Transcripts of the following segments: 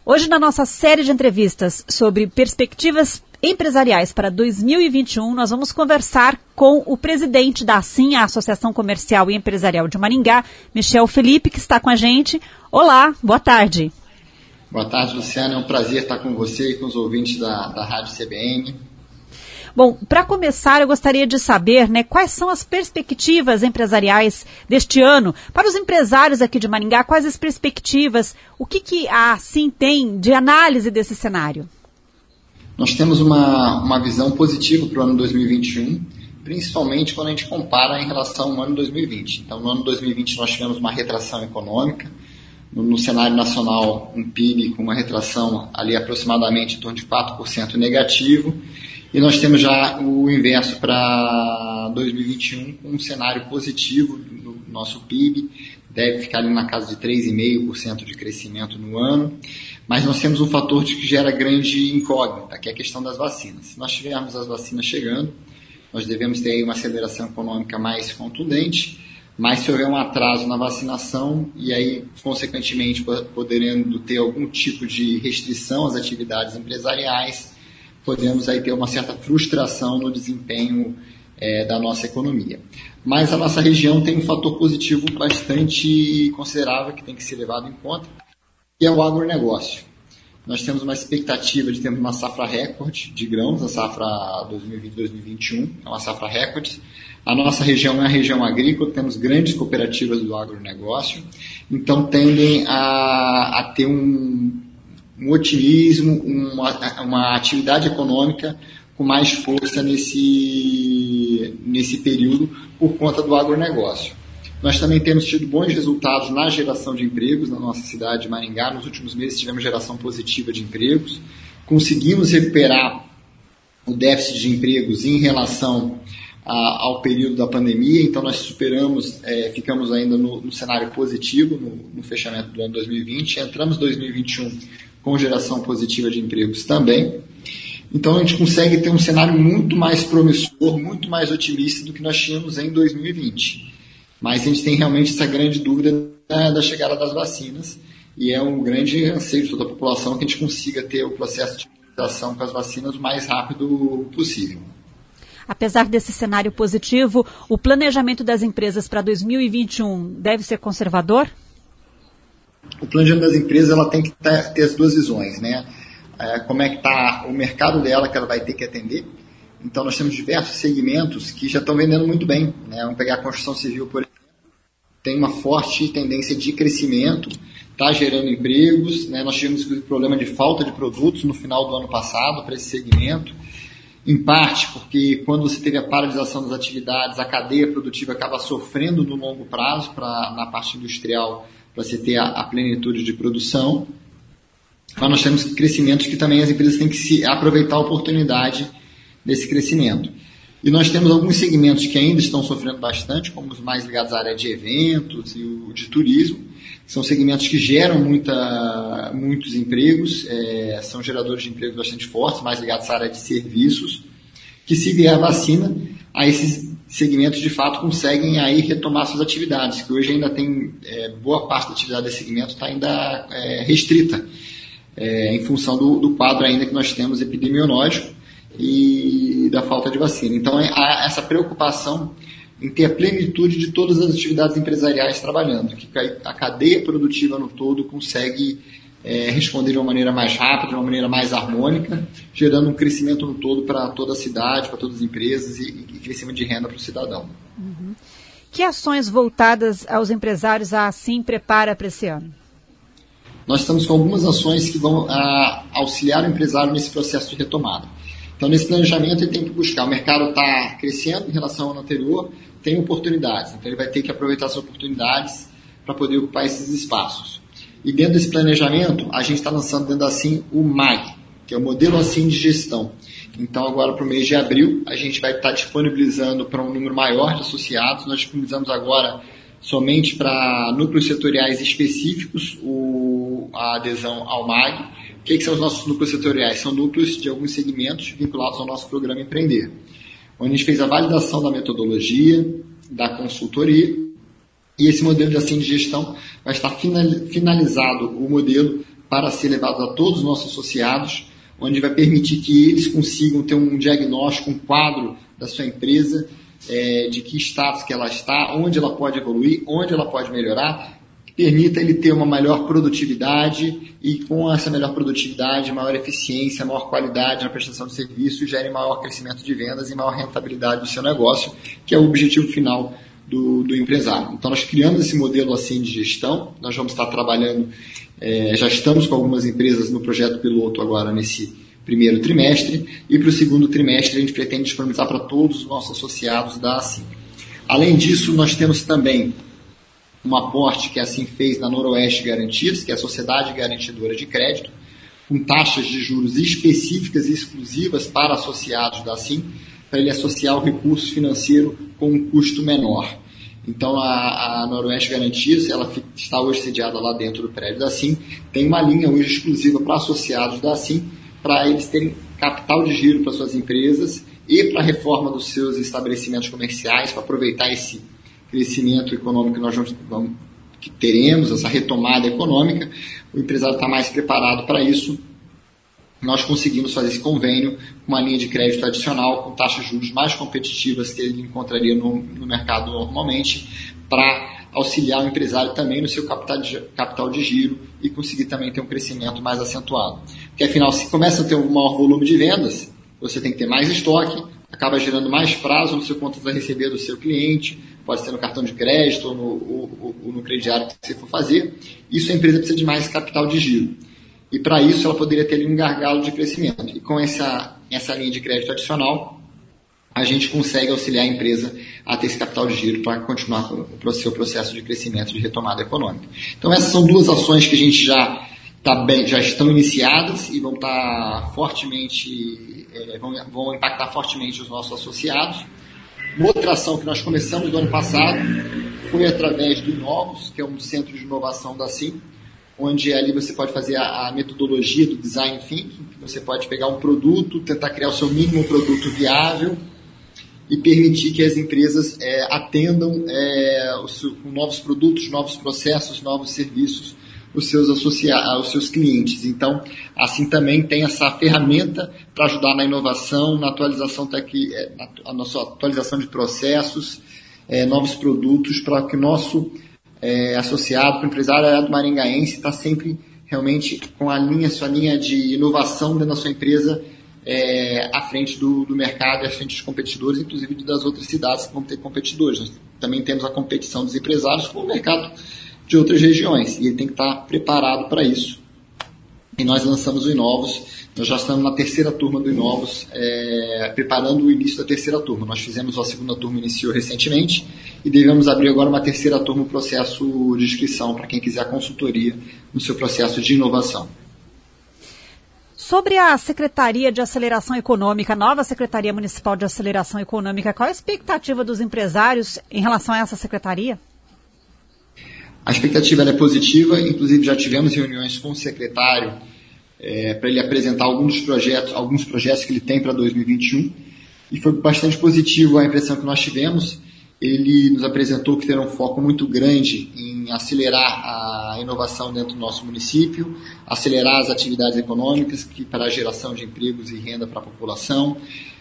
Hoje, na nossa série de entrevistas sobre perspectivas empresariais para 2021, nós vamos conversar com o presidente da ASSIM, a Associação Comercial e Empresarial de Maringá, Michel Felipe, que está com a gente. Olá, boa tarde. Boa tarde, Luciana. É um prazer estar com você e com os ouvintes da Rádio CBN. Bom, para começar, eu gostaria de saber, quais são as perspectivas empresariais deste ano para os empresários aqui de Maringá, quais as perspectivas, o que a ASSIM tem de análise desse cenário? Nós temos uma visão positiva para o ano 2021, principalmente quando a gente compara em relação ao ano 2020. Então, no ano 2020 nós tivemos uma retração econômica, no cenário nacional um PIB com uma retração ali aproximadamente em torno de 4% negativo, e nós temos já o inverso para 2021 com um cenário positivo do nosso PIB, deve ficar ali na casa de 3,5% de crescimento no ano, mas nós temos um fator que gera grande incógnita, que é a questão das vacinas. Se nós tivermos as vacinas chegando, nós devemos ter aí uma aceleração econômica mais contundente, mas se houver um atraso na vacinação e aí, consequentemente, poderendo ter algum tipo de restrição às atividades empresariais, podemos aí ter uma certa frustração no desempenho da nossa economia. Mas a nossa região tem um fator positivo bastante considerável que tem que ser levado em conta, que é o agronegócio. Nós temos uma expectativa de termos uma safra recorde de grãos, a safra 2020-2021, é uma safra recorde. A nossa região é uma região agrícola, temos grandes cooperativas do agronegócio, então tendem a ter um otimismo, uma atividade econômica com mais força nesse período por conta do agronegócio. Nós também temos tido bons resultados na geração de empregos na nossa cidade de Maringá. Nos últimos meses tivemos geração positiva de empregos, conseguimos recuperar o déficit de empregos em relação ao período da pandemia, então nós superamos, ficamos ainda no cenário positivo no fechamento do ano 2020, entramos em 2021 com geração positiva de empregos também. Então a gente consegue ter um cenário muito mais promissor, muito mais otimista do que nós tínhamos em 2020. Mas a gente tem realmente essa grande dúvida da chegada das vacinas e é um grande anseio de toda a população que a gente consiga ter o processo de imunização com as vacinas o mais rápido possível. Apesar desse cenário positivo, o planejamento das empresas para 2021 deve ser conservador? O planejamento das empresas ela tem que ter as duas visões, como é que está o mercado dela que ela vai ter que atender. Então nós temos diversos segmentos que já estão vendendo muito bem. Vamos pegar a construção civil, por exemplo, tem uma forte tendência de crescimento, está gerando empregos. Nós tivemos problema de falta de produtos no final do ano passado para esse segmento, em parte porque quando você teve a paralisação das atividades, a cadeia produtiva acaba sofrendo no longo prazo na parte industrial, para você ter a plenitude de produção. Mas nós temos crescimentos que também as empresas têm que aproveitar a oportunidade desse crescimento. E nós temos alguns segmentos que ainda estão sofrendo bastante, como os mais ligados à área de eventos e o de turismo. São segmentos que geram muitos empregos, são geradores de empregos bastante fortes, mais ligados à área de serviços, que se vier a vacina, aí esses segmentos de fato conseguem aí retomar suas atividades, que hoje ainda tem boa parte da atividade desse segmento está ainda restrita, em função do quadro ainda que nós temos epidemiológico e da falta de vacina. Então há essa preocupação em ter a plenitude de todas as atividades empresariais trabalhando, que a cadeia produtiva no todo consegue responder de uma maneira mais rápida, de uma maneira mais harmônica, gerando um crescimento no todo para toda a cidade, para todas as empresas e crescimento de renda para o cidadão. Uhum. Que ações voltadas aos empresários a ASSIM prepara para esse ano? Nós estamos com algumas ações que vão auxiliar o empresário nesse processo de retomada. Então, nesse planejamento, ele tem que buscar. O mercado está crescendo em relação ao ano anterior, tem oportunidades. Então, ele vai ter que aproveitar as oportunidades para poder ocupar esses espaços. E dentro desse planejamento, a gente está lançando dentro da ASSIM o MAG, que é o Modelo ASSIM de Gestão. Então, agora para o mês de abril, a gente vai estar disponibilizando para um número maior de associados. Nós disponibilizamos agora somente para núcleos setoriais específicos a adesão ao MAG. O que são os nossos núcleos setoriais? São núcleos de alguns segmentos vinculados ao nosso programa Empreender, onde a gente fez a validação da metodologia, da consultoria, e esse modelo de ASSIM de gestão vai estar finalizado o modelo para ser levado a todos os nossos associados, onde vai permitir que eles consigam ter um diagnóstico, um quadro da sua empresa, de que status que ela está, onde ela pode evoluir, onde ela pode melhorar, que permita ele ter uma melhor produtividade e com essa melhor produtividade, maior eficiência, maior qualidade na prestação de serviço, gere maior crescimento de vendas e maior rentabilidade do seu negócio, que é o objetivo final do empresário. Então nós criamos esse modelo assim de gestão, nós vamos estar trabalhando, já estamos com algumas empresas no projeto piloto agora nesse primeiro trimestre, e para o segundo trimestre a gente pretende disponibilizar para todos os nossos associados da Assim. Além disso, nós temos também um aporte que a Assim fez na Noroeste Garantias, que é a Sociedade Garantidora de Crédito, com taxas de juros específicas e exclusivas para associados da Assim, para ele associar o recurso financeiro com um custo menor. Então, a Noroeste Garantias, ela está hoje sediada lá dentro do prédio da Assim, tem uma linha hoje exclusiva para associados da Assim, para eles terem capital de giro para suas empresas e para a reforma dos seus estabelecimentos comerciais, para aproveitar esse crescimento econômico que teremos, essa retomada econômica. O empresário está mais preparado para isso. Nós conseguimos fazer esse convênio com uma linha de crédito adicional, com taxas de juros mais competitivas que ele encontraria no mercado normalmente, para auxiliar o empresário também no seu capital de giro e conseguir também ter um crescimento mais acentuado. Porque, afinal, se começa a ter um maior volume de vendas, você tem que ter mais estoque, acaba gerando mais prazo no seu contas a receber do seu cliente, pode ser no cartão de crédito ou no crediário que você for fazer. Isso a empresa precisa de mais capital de giro. E para isso ela poderia ter ali um gargalo de crescimento. E com essa linha de crédito adicional, a gente consegue auxiliar a empresa a ter esse capital de giro para continuar com o seu processo de crescimento, de retomada econômica. Então essas são duas ações que a gente já estão iniciadas e vão estar fortemente, vão impactar fortemente os nossos associados. Uma outra ação que nós começamos no ano passado foi através do Inovos, que é um centro de inovação da Assim, onde ali você pode fazer a metodologia do Design Thinking, que você pode pegar um produto, tentar criar o seu mínimo produto viável e permitir que as empresas atendam com novos produtos, novos processos, novos serviços os seus clientes. Então, assim também tem essa ferramenta para ajudar na inovação, na atualização a nossa atualização de processos, novos produtos, para que o nosso associado, para o empresário do maringaense, está sempre realmente com sua linha de inovação dentro da sua empresa à frente do mercado e à frente dos competidores, inclusive das outras cidades que vão ter competidores. Nós também temos a competição dos empresários com o mercado de outras regiões, e ele tem que estar preparado para isso. E nós lançamos o Inovos, nós já estamos na terceira turma do Inovos, preparando o início da terceira turma. Nós fizemos a segunda turma, iniciou recentemente, e devemos abrir agora uma terceira turma, o processo de inscrição, para quem quiser consultoria no seu processo de inovação. Sobre a Secretaria de Aceleração Econômica, a nova Secretaria Municipal de Aceleração Econômica, qual a expectativa dos empresários em relação a essa secretaria? A expectativa é positiva, inclusive já tivemos reuniões com o secretário para ele apresentar alguns projetos que ele tem para 2021, e foi bastante positivo a impressão que nós tivemos. Ele nos apresentou que terá um foco muito grande em acelerar a inovação dentro do nosso município, acelerar as atividades econômicas para a geração de empregos e renda para a população.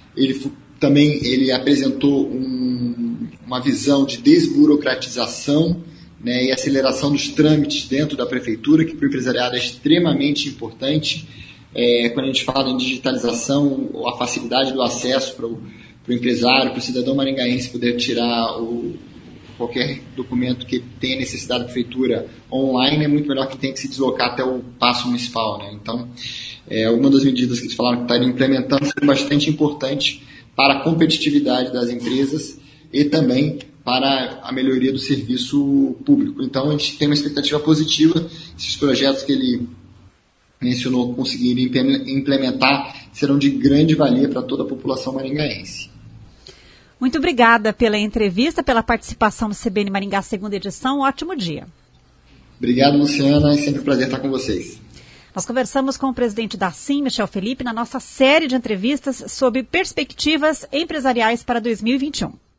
Ele apresentou uma visão de desburocratização, e aceleração dos trâmites dentro da prefeitura, que para o empresariado é extremamente importante. Quando a gente fala em digitalização, a facilidade do acesso para o empresário, para o cidadão maringaense poder tirar qualquer documento que tenha necessidade da prefeitura online, é muito melhor que tenha que se deslocar até o Paço Municipal. Então, alguma das medidas que eles falaram que estariam implementando são bastante importantes para a competitividade das empresas e também para a melhoria do serviço público. Então, a gente tem uma expectativa positiva. Esses projetos que ele mencionou conseguirem implementar serão de grande valia para toda a população maringaense. Muito obrigada pela entrevista, pela participação no CBN Maringá, segunda edição. Um ótimo dia. Obrigado, Luciana. É sempre um prazer estar com vocês. Nós conversamos com o presidente da Assim, Michel Felipe, na nossa série de entrevistas sobre perspectivas empresariais para 2021.